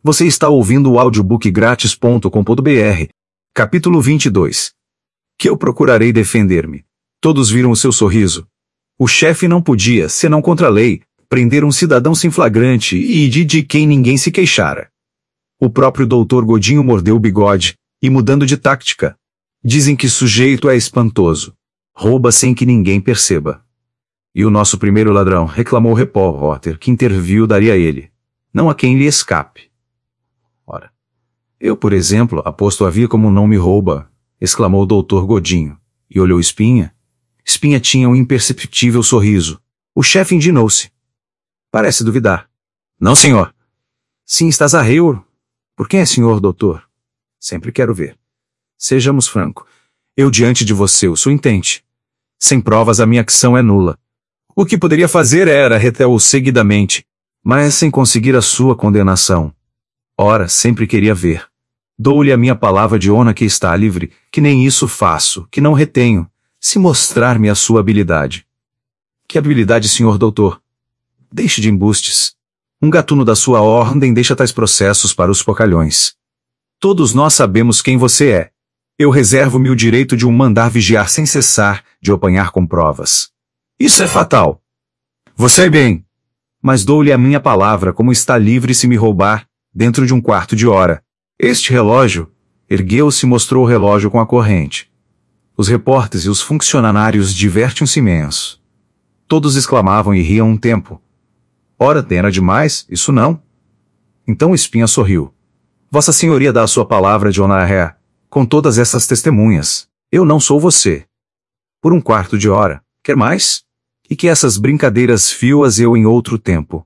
Você está ouvindo o audiobookgratis.com.br. Capítulo 22. Que eu procurarei defender-me. Todos viram o seu sorriso. O chefe não podia, senão contra a lei, prender um cidadão sem flagrante e de quem ninguém se queixara. O próprio doutor Godinho mordeu o bigode, e mudando de tática. Dizem que sujeito é espantoso. Rouba sem que ninguém perceba. E o nosso primeiro ladrão, reclamou o repórter, que interviu daria a ele. Não há quem lhe escape. Ora, eu, por exemplo, aposto a vir como não me rouba, exclamou o doutor Godinho, e olhou Espinha. Espinha tinha um imperceptível sorriso. O chefe indignou-se. Parece duvidar. Não, senhor. Sim, estás a rir. Por quem é senhor, doutor? Sempre quero ver. Sejamos franco. Eu diante de você o sou intente. Sem provas a minha ação é nula. O que poderia fazer era retê-lo seguidamente, mas sem conseguir a sua condenação. Ora, sempre queria ver. Dou-lhe a minha palavra de honra que está livre, que nem isso faço, que não retenho, se mostrar-me a sua habilidade. Que habilidade, senhor doutor? Deixe de embustes. Um gatuno da sua ordem deixa tais processos para os porcalhões. Todos nós sabemos quem você é. Eu reservo-me o direito de o mandar vigiar sem cessar, de o apanhar com provas. Isso é fatal. Você é bem. Mas dou-lhe a minha palavra como está livre se me roubar, dentro de um quarto de hora. Este relógio, ergueu-se e mostrou o relógio com a corrente. Os repórteres e os funcionários divertiam-se imenso. Todos exclamavam e riam um tempo. Ora, era demais, isso não? Então Espinha sorriu. Vossa Senhoria dá a sua palavra de honra com todas essas testemunhas. Eu não sou você. Por um quarto de hora, quer mais? E que essas brincadeiras fio-as eu em outro tempo.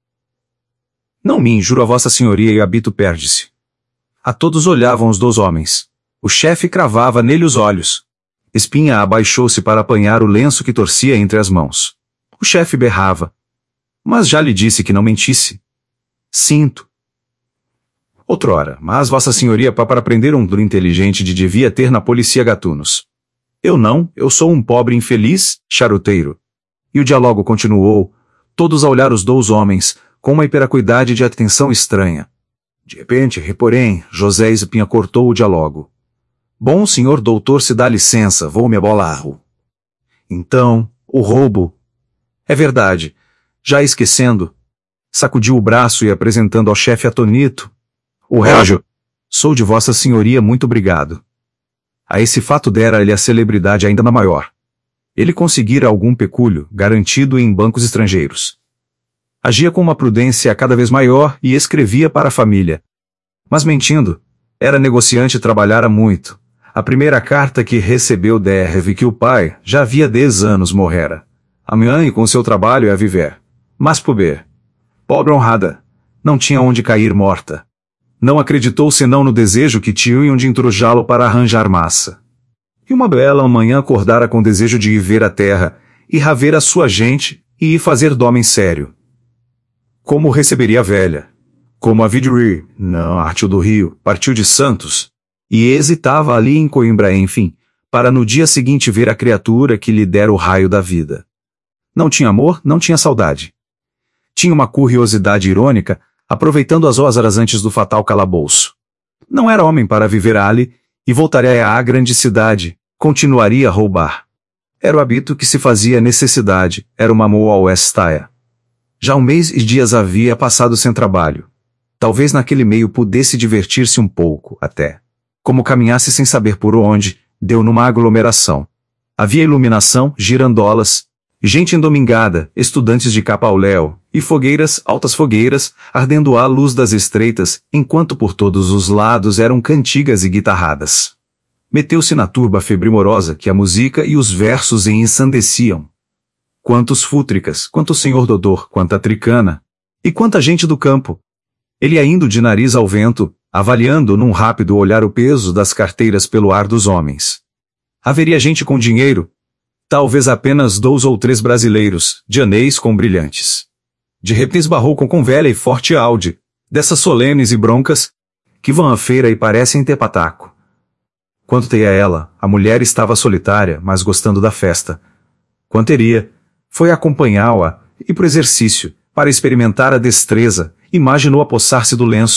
Não me injuro a Vossa Senhoria e o hábito perde-se. A todos olhavam os dois homens. O chefe cravava nele os olhos. Espinha abaixou-se para apanhar o lenço que torcia entre as mãos. O chefe berrava. Mas já lhe disse que não mentisse. Sinto. Outrora, mas Vossa Senhoria para prender um duro inteligente devia ter na polícia gatunos. Eu não, eu sou um pobre infeliz, charuteiro. E o diálogo continuou, todos a olhar os dois homens, com uma hiperacuidade de atenção estranha. De repente, porém, José Espinha cortou o diálogo. Bom, senhor doutor, se dá licença, vou me abolar. Então, o roubo. É verdade. Já esquecendo. Sacudiu o braço e apresentando ao chefe atonito. O relógio. Sou de Vossa Senhoria, muito obrigado. A esse fato dera-lhe a celebridade ainda maior. Ele conseguira algum pecúlio, garantido em bancos estrangeiros. Agia com uma prudência cada vez maior e escrevia para a família. Mas mentindo, era negociante e trabalhara muito. A primeira carta que recebeu deve que o pai, já havia 10 anos, morrera. A mãe com seu trabalho é a viver. Mas pobre honrada, não tinha onde cair morta. Não acreditou senão no desejo que tinham de entrojá-lo para arranjar massa. E uma bela manhã acordara com desejo de ir ver a terra, e raver a sua gente, e ir fazer do homem sério. Como receberia a velha? Como a Vidri, não, Artil do Rio, partiu de Santos, e hesitava ali em Coimbra, enfim, para no dia seguinte ver a criatura que lhe dera o raio da vida. Não tinha amor, não tinha saudade. Tinha uma curiosidade irônica, aproveitando as horas antes do fatal calabouço. Não era homem para viver ali, e voltaria à grande cidade, continuaria a roubar. Era o hábito que se fazia necessidade, era uma moa ao estaia. Já 1 mês e dias havia passado sem trabalho. Talvez naquele meio pudesse divertir-se um pouco, até. Como caminhasse sem saber por onde, deu numa aglomeração. Havia iluminação, girandolas, gente endomingada, estudantes de capa ao léu, e fogueiras, altas fogueiras, ardendo à luz das estreitas, enquanto por todos os lados eram cantigas e guitarradas. Meteu-se na turba febrimorosa que a música e os versos ensandeciam. Quantos fútricas, quanto senhor doutor, quanta tricana, e quanta gente do campo. Ele ia indo de nariz ao vento, avaliando num rápido olhar o peso das carteiras pelo ar dos homens. Haveria gente com dinheiro, talvez apenas 2 ou 3 brasileiros, de anéis com brilhantes. De repente esbarrou com velha e forte Audi, dessas solenes e broncas, que vão à feira e parecem ter pataco. Quanto teria ela, a mulher estava solitária, mas gostando da festa. Quanto teria, foi acompanhá-la, e pro exercício, para experimentar a destreza, imaginou apossar-se do lenço,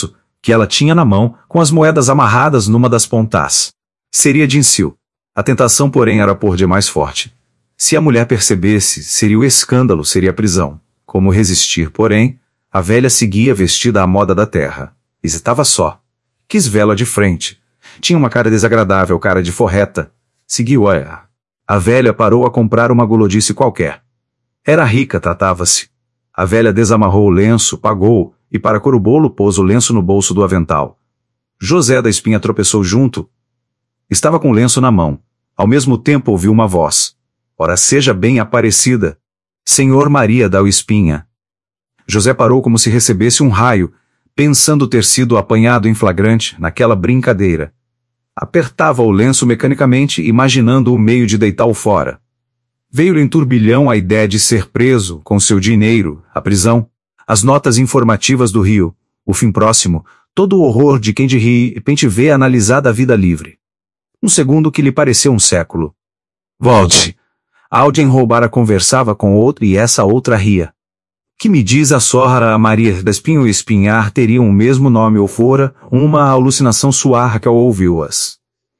que ela tinha na mão, com as moedas amarradas numa das pontas. Seria Dinsil. A tentação, porém, era por demais forte. Se a mulher percebesse, seria o escândalo, seria a prisão. Como resistir, porém? A velha seguia vestida à moda da terra. Estava só. Quis vê-la de frente. Tinha uma cara desagradável, cara de forreta. Seguiu-a. A velha parou a comprar uma gulodice qualquer. Era rica, tratava-se. A velha desamarrou o lenço, pagou, e para cor o bolo pôs o lenço no bolso do avental. José da Espinha tropeçou junto. Estava com o lenço na mão. Ao mesmo tempo ouviu uma voz. Ora, seja bem aparecida. Senhor Maria da Espinha. José parou como se recebesse um raio, pensando ter sido apanhado em flagrante naquela brincadeira. Apertava o lenço mecanicamente, imaginando o meio de deitá-lo fora. Veio-lhe em turbilhão a ideia de ser preso, com seu dinheiro, a prisão, as notas informativas do Rio, o fim próximo, todo o horror de quem de repente vê analisada a vida livre. Um segundo que lhe pareceu um século. Volte. Alguém roubara conversava com outro e essa outra ria. Que me diz a sorra a Maria da Espinha ou Espinhar teriam o mesmo nome ou fora, uma alucinação suarra que ouviu-as.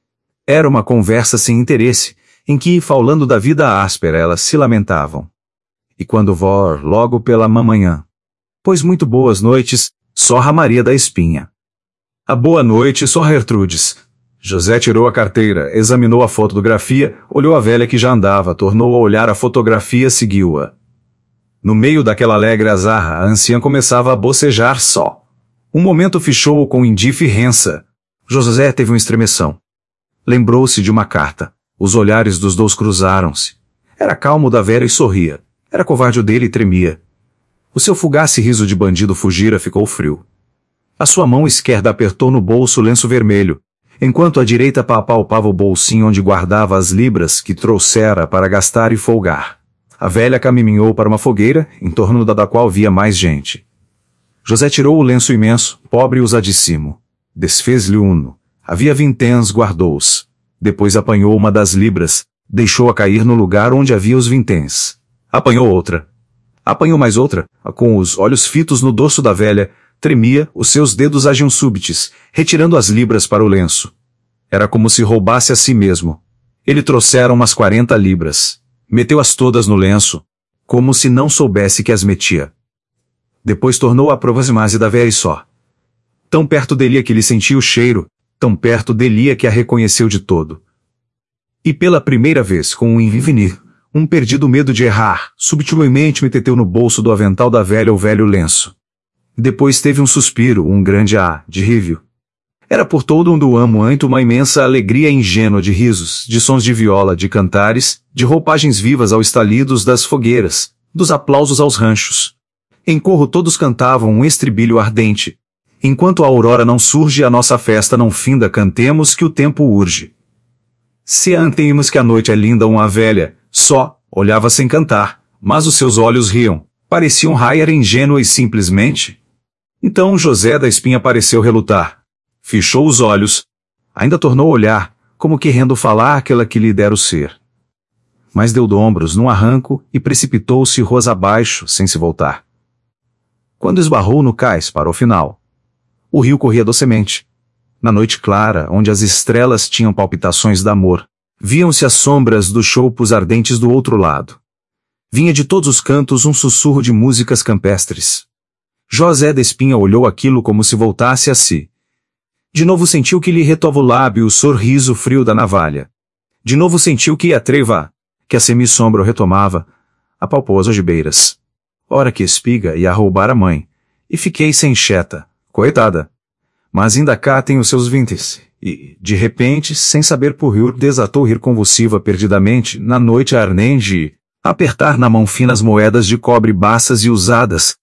Era uma conversa sem interesse, em que, falando da vida áspera, elas se lamentavam. E quando vor, logo pela manhã. Pois muito boas noites, sorra Maria da Espinha. A boa noite, sorra Gertrudes. José tirou a carteira, examinou a fotografia, olhou a velha que já andava, tornou a olhar a fotografia, seguiu-a. No meio daquela alegre azarra, a anciã começava a bocejar só. Um momento fichou-o com indiferença. José teve uma estremeção. Lembrou-se de uma carta. Os olhares dos dois cruzaram-se. Era calmo da velha e sorria. Era covarde o dele e tremia. O seu fugaz riso de bandido fugira ficou frio. A sua mão esquerda apertou no bolso o lenço vermelho, enquanto a direita apalpava o bolsinho onde guardava as libras que trouxera para gastar e folgar. A velha caminhou para uma fogueira, em torno da qual via mais gente. José tirou o lenço imenso, pobre e usadíssimo. Desfez-lhe uno. Havia vinténs, guardou-os. Depois apanhou uma das libras, deixou-a cair no lugar onde havia os vinténs. Apanhou outra. Apanhou mais outra, com os olhos fitos no dorso da velha, tremia, os seus dedos agiam súbitos, retirando as libras para o lenço. Era como se roubasse a si mesmo. Ele trouxera umas 40 libras. Meteu-as todas no lenço, como se não soubesse que as metia. Depois tornou a aproximar-se da velha e só. Tão perto dele que lhe sentiu o cheiro, tão perto dele que a reconheceu de todo. E pela primeira vez, com um invivenir, um perdido medo de errar, subtilmente meteu no bolso do avental da velha o velho lenço. Depois teve um suspiro, um grande de rívio. Era por todo onde o amo anto uma imensa alegria ingênua de risos, de sons de viola, de cantares, de roupagens vivas aos estalidos das fogueiras, dos aplausos aos ranchos. Em corro todos cantavam um estribilho ardente. Enquanto a aurora não surge e a nossa festa não finda, cantemos que o tempo urge. Se antemos que a noite é linda, uma velha, só, olhava sem cantar, mas os seus olhos riam, pareciam raiar ingênua e simplesmente. Então José da Espinha pareceu relutar. Fechou os olhos, ainda tornou a olhar, como querendo falar aquela que lhe dera o ser. Mas deu de ombros num arranco e precipitou-se rosa abaixo, sem se voltar. Quando esbarrou no cais para o final, o rio corria docemente. Na noite clara, onde as estrelas tinham palpitações de amor, viam-se as sombras dos choupos ardentes do outro lado. Vinha de todos os cantos um sussurro de músicas campestres. José da Espinha olhou aquilo como se voltasse a si. De novo sentiu que lhe retova o lábio o sorriso frio da navalha. De novo sentiu que a treva, que a semissombra o retomava, apalpou as algibeiras. Ora que espiga e a roubar a mãe. E fiquei sem cheta, coitada. Mas ainda cá tem os seus 20, e, de repente, sem saber por rir, desatou rir convulsiva perdidamente, na noite ardente, apertar na mão finas moedas de cobre baças e usadas,